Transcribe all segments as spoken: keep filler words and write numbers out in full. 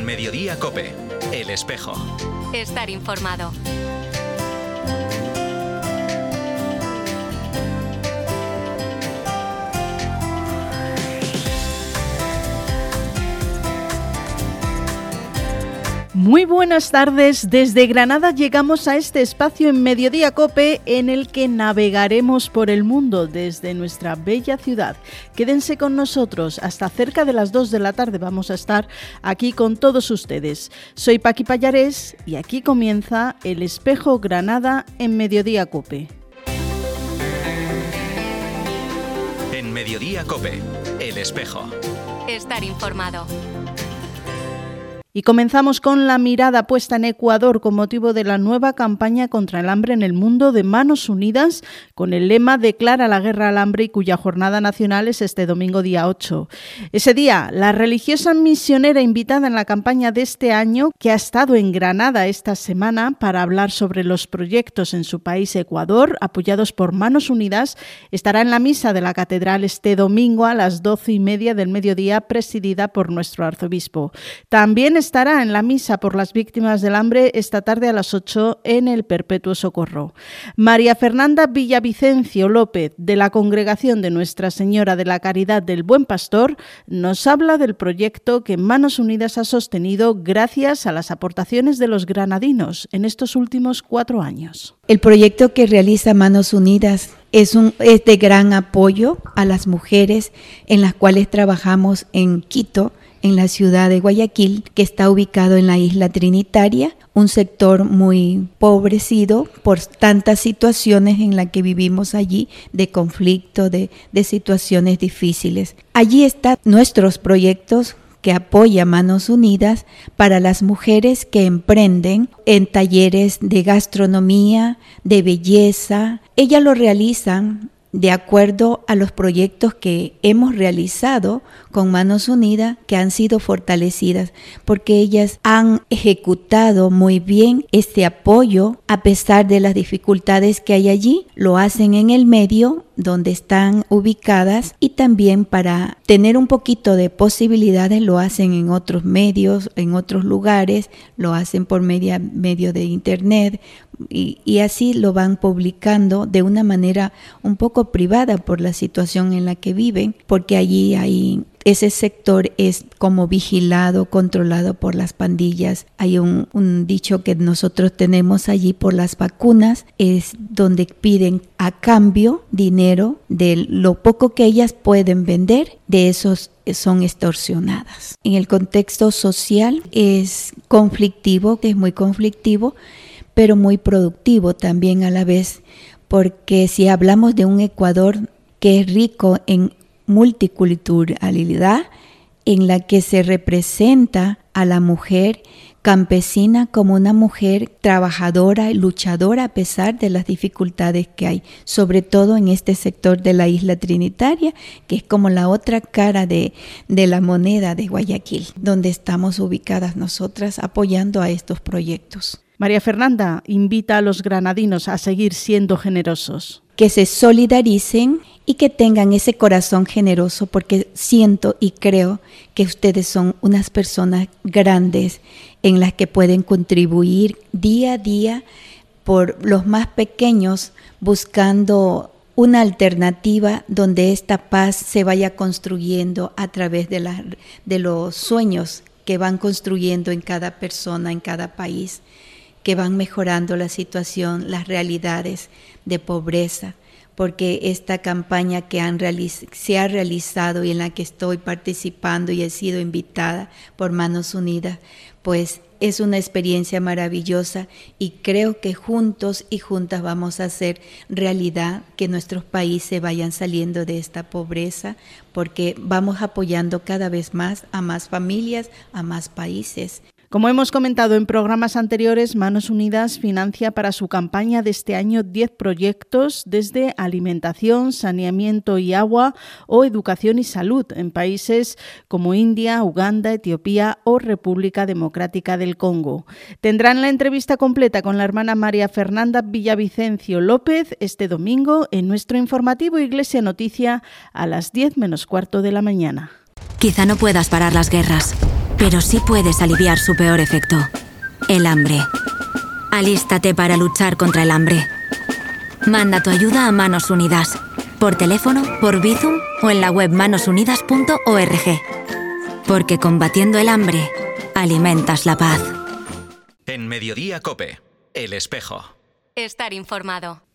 En Mediodía COPE, El Espejo. Estar informado. Muy buenas tardes, desde Granada llegamos a este espacio en Mediodía COPE en el que navegaremos por el mundo desde nuestra bella ciudad. Quédense con nosotros, hasta cerca de las dos de la tarde vamos a estar aquí con todos ustedes. Soy Paqui Pallarés y aquí comienza El Espejo Granada en Mediodía COPE. En Mediodía COPE, El Espejo. Estar informado. Y comenzamos con la mirada puesta en Ecuador con motivo de la nueva campaña contra el hambre en el mundo de Manos Unidas, con el lema Declara la guerra al hambre y cuya jornada nacional es este domingo día ocho. Ese día, la religiosa misionera invitada en la campaña de este año, que ha estado en Granada esta semana para hablar sobre los proyectos en su país Ecuador, apoyados por Manos Unidas, estará en la misa de la catedral este domingo a las doce y media del mediodía, presidida por nuestro arzobispo. También estará en la misa por las víctimas del hambre esta tarde a las ocho en el Perpetuo Socorro. María Fernanda Villavicencio López, de la Congregación de Nuestra Señora de la Caridad del Buen Pastor, nos habla del proyecto que Manos Unidas ha sostenido gracias a las aportaciones de los granadinos en estos últimos cuatro años. El proyecto que realiza Manos Unidas es, un, es de gran apoyo a las mujeres en las cuales trabajamos en Quito, en la ciudad de Guayaquil, que está ubicado en la isla Trinitaria, un sector muy empobrecido por tantas situaciones en las que vivimos allí, de conflicto, de, de situaciones difíciles. Allí están nuestros proyectos que apoya Manos Unidas para las mujeres que emprenden en talleres de gastronomía, de belleza. Ellas lo realizan de acuerdo a los proyectos que hemos realizado con Manos Unidas, que han sido fortalecidas, porque ellas han ejecutado muy bien este apoyo a pesar de las dificultades que hay allí. Lo hacen en el medio donde están ubicadas y también para tener un poquito de posibilidades lo hacen en otros medios, en otros lugares, lo hacen por media, medio de internet y, y así lo van publicando de una manera un poco privada por la situación en la que viven, porque allí hay ese sector es como vigilado, controlado por las pandillas. Hay un, un dicho que nosotros tenemos allí por las vacunas, es donde piden a cambio dinero de lo poco que ellas pueden vender, de esos son extorsionadas. En el contexto social es conflictivo, es muy conflictivo, pero muy productivo también a la vez, porque si hablamos de un Ecuador que es rico en multiculturalidad, en la que se representa a la mujer campesina como una mujer trabajadora y luchadora a pesar de las dificultades que hay, sobre todo en este sector de la isla Trinitaria, que es como la otra cara de, de la moneda de Guayaquil, donde estamos ubicadas nosotras apoyando a estos proyectos. María Fernanda invita a los granadinos a seguir siendo generosos. Que se solidaricen y que tengan ese corazón generoso, porque siento y creo que ustedes son unas personas grandes en las que pueden contribuir día a día por los más pequeños, buscando una alternativa donde esta paz se vaya construyendo a través de, la, de los sueños que van construyendo en cada persona, en cada país, que van mejorando la situación, las realidades de pobreza, porque esta campaña que han realiz- se ha realizado y en la que estoy participando y he sido invitada por Manos Unidas, pues es una experiencia maravillosa y creo que juntos y juntas vamos a hacer realidad que nuestros países vayan saliendo de esta pobreza, porque vamos apoyando cada vez más a más familias, a más países. Como hemos comentado en programas anteriores, Manos Unidas financia para su campaña de este año diez proyectos desde alimentación, saneamiento y agua o educación y salud en países como India, Uganda, Etiopía o República Democrática del Congo. Tendrán la entrevista completa con la hermana María Fernanda Villavicencio López este domingo en nuestro informativo Iglesia Noticia a las diez menos cuarto de la mañana. Quizá no puedas parar las guerras, pero sí puedes aliviar su peor efecto, el hambre. Alístate para luchar contra el hambre. Manda tu ayuda a Manos Unidas, por teléfono, por Bizum o en la web manos unidas punto org. Porque combatiendo el hambre, alimentas la paz. En Mediodía COPE, El Espejo. Estar informado.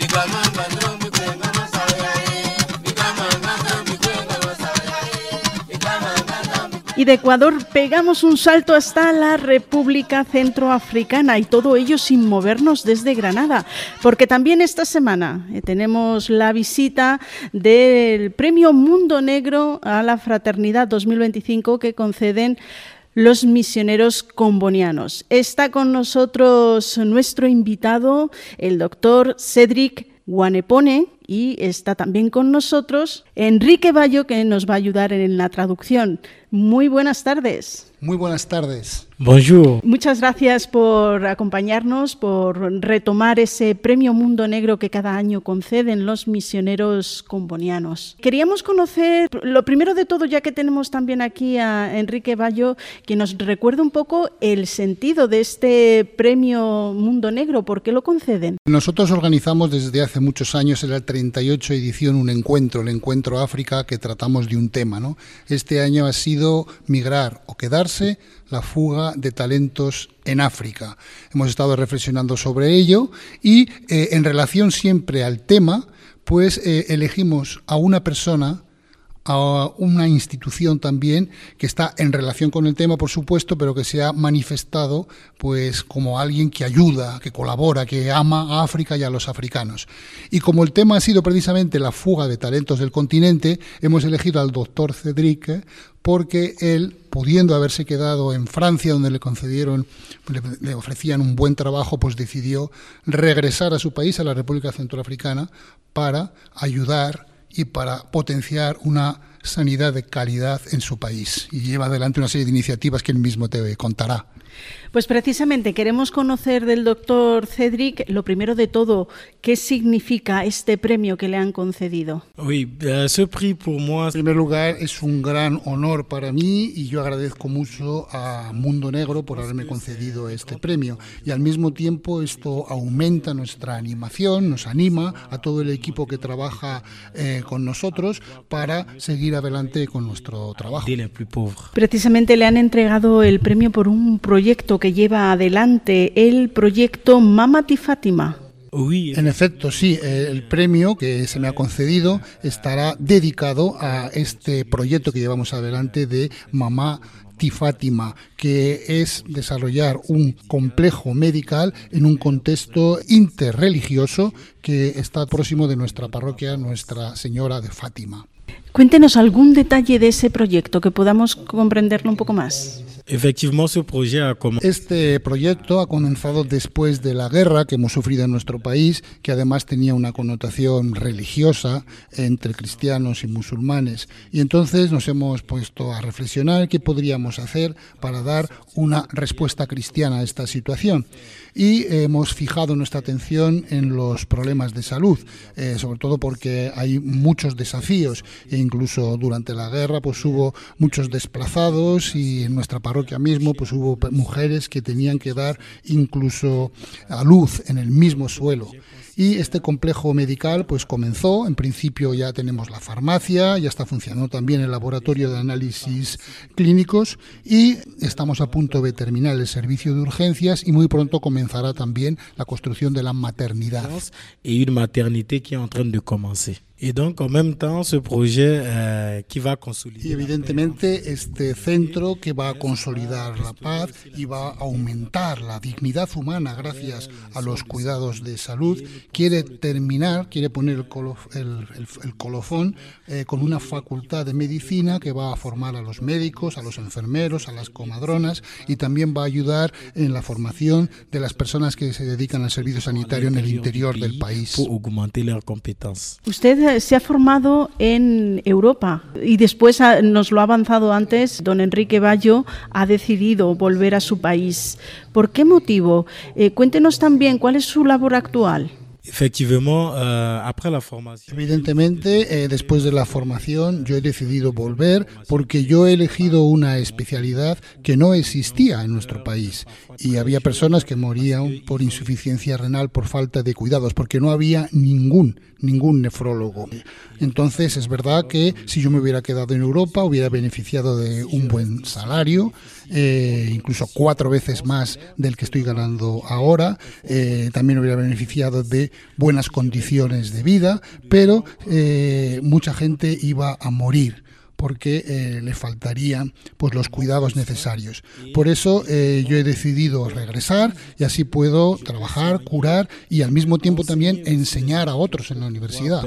Y de Ecuador pegamos un salto hasta la República Centroafricana, y todo ello sin movernos desde Granada, porque también esta semana eh, tenemos la visita del Premio Mundo Negro a la Fraternidad dos mil veinticinco que conceden los misioneros combonianos. Está con nosotros nuestro invitado, el doctor Cedric Guanepone, y está también con nosotros Enrique Bayo, que nos va a ayudar en la traducción. Muy buenas tardes. Muy buenas tardes. Bonjour. Muchas gracias por acompañarnos, por retomar ese Premio Mundo Negro que cada año conceden los misioneros combonianos. Queríamos conocer, lo primero de todo, ya que tenemos también aquí a Enrique Bayo, que nos recuerde un poco el sentido de este Premio Mundo Negro. ¿Por qué lo conceden? Nosotros organizamos desde hace muchos años, en la treinta y ocho edición, un encuentro, el Encuentro África, que tratamos de un tema, ¿no? Este año ha sido migrar o quedarse, la fuga de talentos en África. Hemos estado reflexionando sobre ello y eh, en relación siempre al tema, pues eh, elegimos a una persona, a una institución también que está en relación con el tema, por supuesto, pero que se ha manifestado pues como alguien que ayuda, que colabora, que ama a África y a los africanos. Y como el tema ha sido precisamente la fuga de talentos del continente, hemos elegido al doctor Cedric, porque él, pudiendo haberse quedado en Francia, donde le concedieron, le, le ofrecían un buen trabajo, pues decidió regresar a su país, a la República Centroafricana, para ayudar y para potenciar una sanidad de calidad en su país. Y lleva adelante una serie de iniciativas que él mismo te contará. Pues precisamente queremos conocer del doctor Cedric, lo primero de todo, ¿qué significa este premio que le han concedido? Oui, ce prix pour moi. En primer lugar, es un gran honor para mí y yo agradezco mucho a Mundo Negro por haberme concedido este premio. Y al mismo tiempo esto aumenta nuestra animación, nos anima a todo el equipo que trabaja eh, con nosotros para seguir adelante con nuestro trabajo. Precisamente le han entregado el premio por un proyecto que lleva adelante, el proyecto Mama Fátima. En efecto, sí, el premio que se me ha concedido estará dedicado a este proyecto que llevamos adelante de Mamá Fátima, que es desarrollar un complejo medical en un contexto interreligioso que está próximo de nuestra parroquia, Nuestra Señora de Fátima. Cuéntenos algún detalle de ese proyecto que podamos comprenderlo un poco más. Este proyecto ha comenzado después de la guerra que hemos sufrido en nuestro país, que además tenía una connotación religiosa entre cristianos y musulmanes. Y entonces nos hemos puesto a reflexionar qué podríamos hacer para dar una respuesta cristiana a esta situación. Y hemos fijado nuestra atención en los problemas de salud, eh, sobre todo porque hay muchos desafíos e incluso durante la guerra pues hubo muchos desplazados y en nuestra parroquia mismo pues hubo mujeres que tenían que dar incluso a luz en el mismo suelo. Y este complejo medical pues comenzó, en principio ya tenemos la farmacia, ya está funcionando también el laboratorio de análisis clínicos y estamos a punto de terminar el servicio de urgencias y muy pronto comenzará también la construcción de la maternidad. Y una maternité qui est en train de commencer. Y donc, en même temps, ce projet euh, qui va consolider. Y evidentemente este centro que va a consolidar la paz y va a aumentar la dignidad humana gracias a los cuidados de salud, quiere terminar, quiere poner el, colof, el, el, el colofón eh, con una facultad de medicina que va a formar a los médicos, a los enfermeros, a las comadronas y también va a ayudar en la formación de las personas que se dedican al servicio sanitario en el interior del país. Pour augmenter leurs compétences. Usted se ha formado en Europa y después nos lo ha avanzado antes, don Enrique Bayo ha decidido volver a su país. ¿Por qué motivo? Eh, cuéntenos también cuál es su labor actual. Efectivamente, uh, après la formación. Evidentemente, eh, después de la formación, yo he decidido volver porque yo he elegido una especialidad que no existía en nuestro país y había personas que morían por insuficiencia renal por falta de cuidados, porque no había ningún, ningún nefrólogo. Entonces, es verdad que si yo me hubiera quedado en Europa, hubiera beneficiado de un buen salario, eh, incluso cuatro veces más del que estoy ganando ahora, eh, también hubiera beneficiado de buenas condiciones de vida, pero eh, mucha gente iba a morir porque eh, le faltarían pues los cuidados necesarios. Por eso eh, yo he decidido regresar y así puedo trabajar, curar y al mismo tiempo también enseñar a otros en la universidad.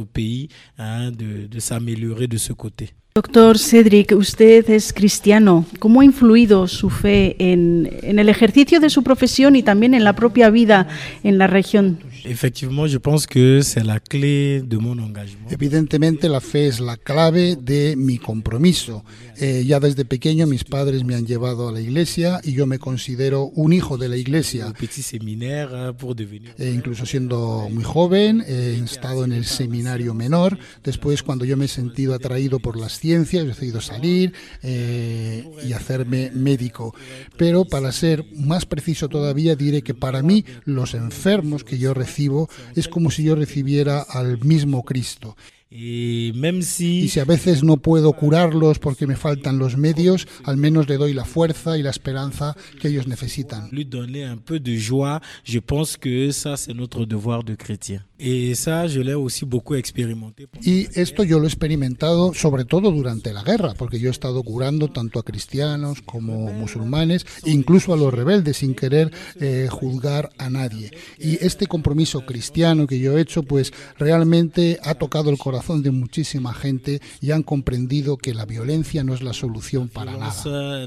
Doctor Cedric, usted es cristiano. ¿Cómo ha influido su fe en, en el ejercicio de su profesión y también en la propia vida en la región? Efectivamente, yo pienso que es la clave de mi engagement. Evidentemente, la fe es la clave de mi compromiso. Eh, ya desde pequeño mis padres me han llevado a la iglesia y yo me considero un hijo de la iglesia. Eh, incluso siendo muy joven, he estado en el seminario menor. Después, cuando yo me he sentido atraído por las ciencias, he decidido salir eh, y hacerme médico. Pero para ser más preciso todavía, diré que para mí los enfermos que yo recibo es como si yo recibiera al mismo Cristo. Y si a veces no puedo curarlos porque me faltan los medios, al menos le doy la fuerza y la esperanza que ellos necesitan. Lui donner un peu de joie, je pense que ça c'est notre devoir de chrétien. Et ça je l'ai aussi beaucoup expérimenté. Y esto yo lo he experimentado sobre todo durante la guerra, porque yo he estado curando tanto a cristianos como musulmanes, incluso a los rebeldes, sin querer eh, juzgar a nadie. Y este compromiso cristiano que yo he hecho, pues realmente ha tocado el corazón de muchísima gente y han comprendido que la violencia no es la solución para nada.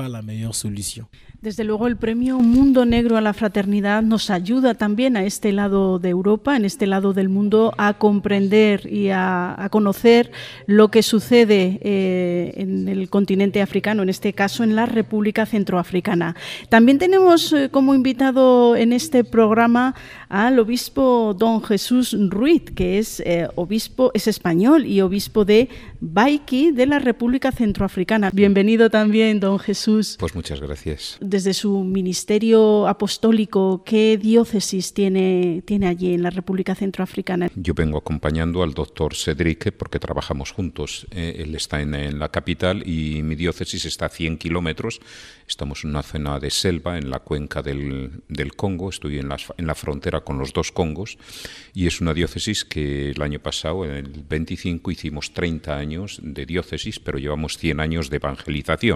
Desde luego el premio Mundo Negro a la Fraternidad nos ayuda también a este lado de Europa, en este lado del mundo, a comprender y a, a conocer lo que sucede eh, en el continente africano, en este caso en la República Centroafricana. También tenemos eh, como invitado en este programa al obispo don Jesús Ruiz, que es eh, obispo, es español y obispo de Baiki, de la República Centroafricana. Bienvenido también, don Jesús. Pues muchas gracias. Desde su ministerio apostólico, ¿qué diócesis tiene, tiene allí en la República Centroafricana? Yo vengo acompañando al doctor Cedric porque trabajamos juntos. Eh, él está en, en la capital y mi diócesis está a cien kilómetros. Estamos en una zona de selva, en la cuenca del, del Congo. Estoy en la, en la frontera con los dos Congos y es una diócesis que el año pasado, en el veinticinco, hicimos treinta años de diócesis, pero llevamos cien años de evangelización.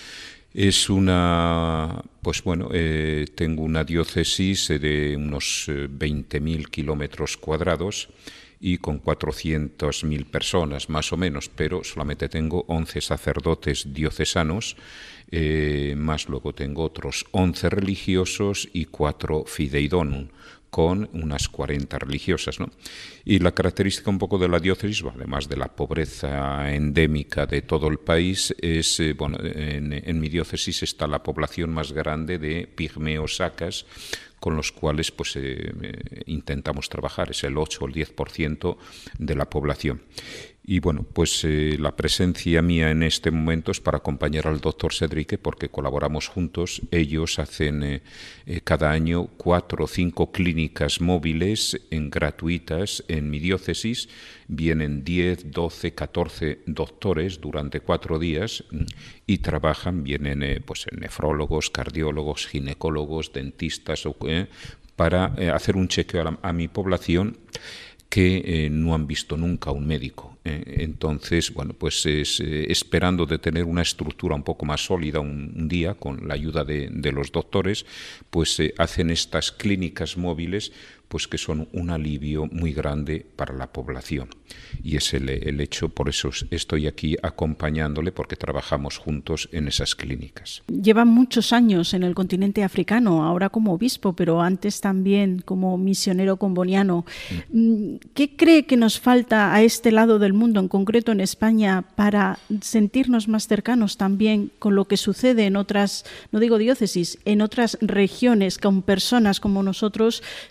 Es una, pues bueno, eh, tengo una diócesis de unos eh, veinte mil kilómetros cuadrados y con cuatrocientas mil personas más o menos, pero solamente tengo once sacerdotes diocesanos, eh, más luego tengo otros once religiosos y cuatro fideidonum, con unas cuarenta religiosas, ¿no? Y la característica un poco de la diócesis, además de la pobreza endémica de todo el país, es, eh, bueno, en, en mi diócesis está la población más grande de pigmeos sacas, con los cuales pues eh, eh, intentamos trabajar, es el ocho o el diez por ciento de la población. Y bueno, pues eh, la presencia mía en este momento es para acompañar al doctor Cedric porque colaboramos juntos. Ellos hacen eh, eh, cada año cuatro o cinco clínicas móviles en, gratuitas en mi diócesis. Vienen diez, doce, catorce doctores durante cuatro días y trabajan, vienen eh, pues nefrólogos, cardiólogos, ginecólogos, dentistas, eh, para eh, hacer un chequeo a, la, a mi población que eh, no han visto nunca un médico. Eh, entonces, bueno, pues es, eh, esperando de tener una estructura un poco más sólida un, un día, con la ayuda de, de los doctores, pues eh, hacen estas clínicas móviles, pues que son un alivio muy grande para la población. Y es el, el hecho, por eso estoy aquí acompañándole, porque trabajamos juntos en esas clínicas. Lleva muchos años en el continente africano, ahora como obispo, pero antes también como misionero comboniano. Mm. ¿Qué cree que nos falta a este lado del mundo, en concreto en España, para sentirnos más cercanos también con lo que sucede en otras, no digo diócesis, en otras regiones, con personas como nosotros, pero que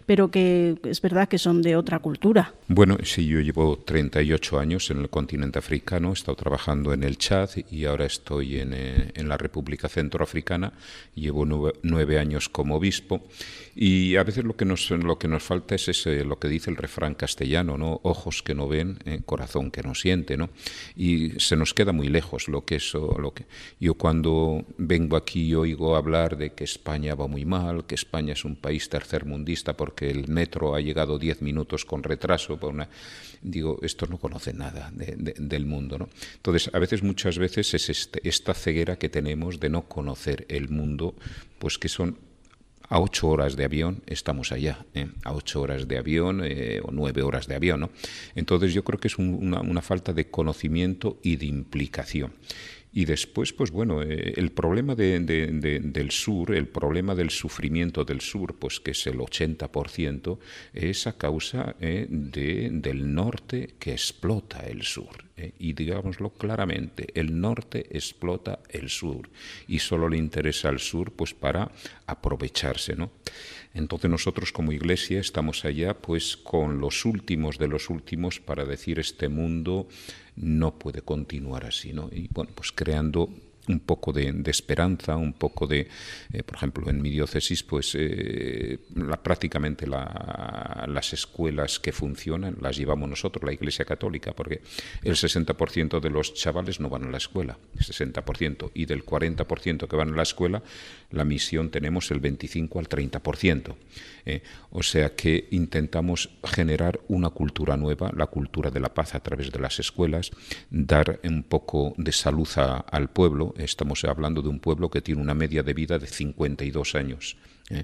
que es verdad que son de otra cultura. Bueno, sí, yo llevo treinta y ocho años en el continente africano, he estado trabajando en el Chad y ahora estoy en, eh, en la República Centroafricana, llevo nueve, nueve años como obispo y a veces lo que nos, lo que nos falta es ese, lo que dice el refrán castellano, ¿no? Ojos que no ven, eh, corazón que no siente, ¿no? Y se nos queda muy lejos lo que eso, lo que yo cuando vengo aquí oigo hablar de que España va muy mal, que España es un país tercermundista porque el metro ha llegado diez minutos con retraso. Por una, digo, estos no conocen nada de, de, del mundo, ¿no? Entonces, a veces, muchas veces es este, esta ceguera que tenemos de no conocer el mundo, pues que son a ocho horas de avión estamos allá, ¿eh? a ocho horas de avión eh, o nueve horas de avión, ¿no? Entonces, yo creo que es un, una, una falta de conocimiento y de implicación. Y después, pues bueno, eh, el problema de, de, de, del sur, el problema del sufrimiento del sur, pues que es el ochenta por ciento, es a causa eh, de, del norte que explota el sur. Eh, y digámoslo claramente, el norte explota el sur y solo le interesa al sur pues para aprovecharse, ¿no? Entonces nosotros como Iglesia estamos allá pues con los últimos de los últimos para decir este mundo no puede continuar así, ¿no? Y bueno, pues creando un poco de, de esperanza, un poco de, eh, por ejemplo, en mi diócesis, pues eh, la, prácticamente la, las escuelas que funcionan las llevamos nosotros, la Iglesia Católica, porque el sesenta por ciento de los chavales no van a la escuela, el sesenta por ciento, y del cuarenta por ciento que van a la escuela, la misión tenemos el veinticinco al treinta por ciento. Eh, o sea que intentamos generar una cultura nueva, la cultura de la paz a través de las escuelas, dar un poco de salud a, al pueblo. Estamos hablando de un pueblo que tiene una media de vida de cincuenta y dos años. Eh,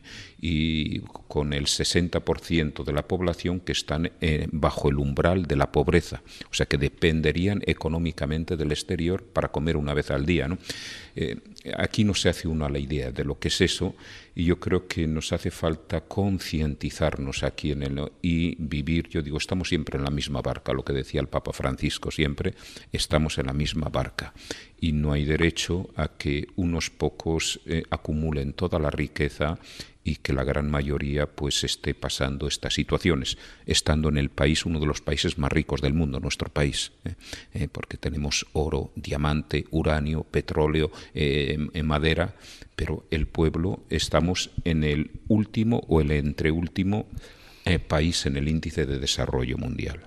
y con el sesenta por ciento de la población que están eh, bajo el umbral de la pobreza, o sea que dependerían económicamente del exterior para comer una vez al día, ¿no? Eh, aquí no se hace uno a la idea de lo que es eso y yo creo que nos hace falta concientizarnos aquí en el y vivir. Yo digo, estamos siempre en la misma barca, lo que decía el Papa Francisco siempre, estamos en la misma barca y no hay derecho a que unos pocos eh, acumulen toda la riqueza y que la gran mayoría pues esté pasando estas situaciones, estando en el país, uno de los países más ricos del mundo, nuestro país, eh, eh, porque tenemos oro, diamante, uranio, petróleo, eh, en madera, pero el pueblo estamos en el último o el entreúltimo eh, país en el índice de desarrollo mundial.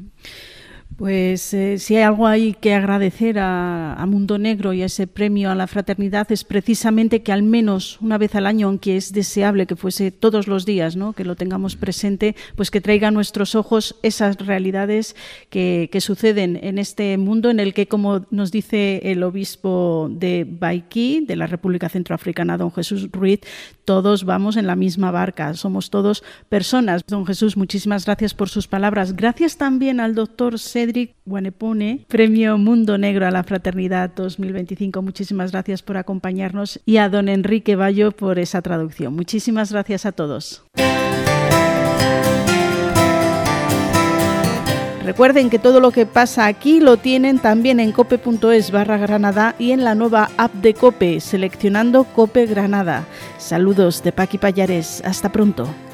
Pues eh, si hay algo ahí que agradecer a, a Mundo Negro y a ese premio a la fraternidad es precisamente que al menos una vez al año, aunque es deseable que fuese todos los días, ¿no?, que lo tengamos presente, pues que traiga a nuestros ojos esas realidades que, que suceden en este mundo en el que, como nos dice el obispo de Baiquí, de la República Centroafricana, don Jesús Ruiz, todos vamos en la misma barca, somos todos personas. Don Jesús, muchísimas gracias por sus palabras. Gracias también al doctor Cedric Wanepone, Premio Mundo Negro a la Fraternidad dos mil veinticinco. Muchísimas gracias por acompañarnos y a don Enrique Bayo por esa traducción. Muchísimas gracias a todos. Recuerden que todo lo que pasa aquí lo tienen también en cope.es barra Granada y en la nueva app de COPE, seleccionando COPE Granada. Saludos de Paqui Payares. Hasta pronto.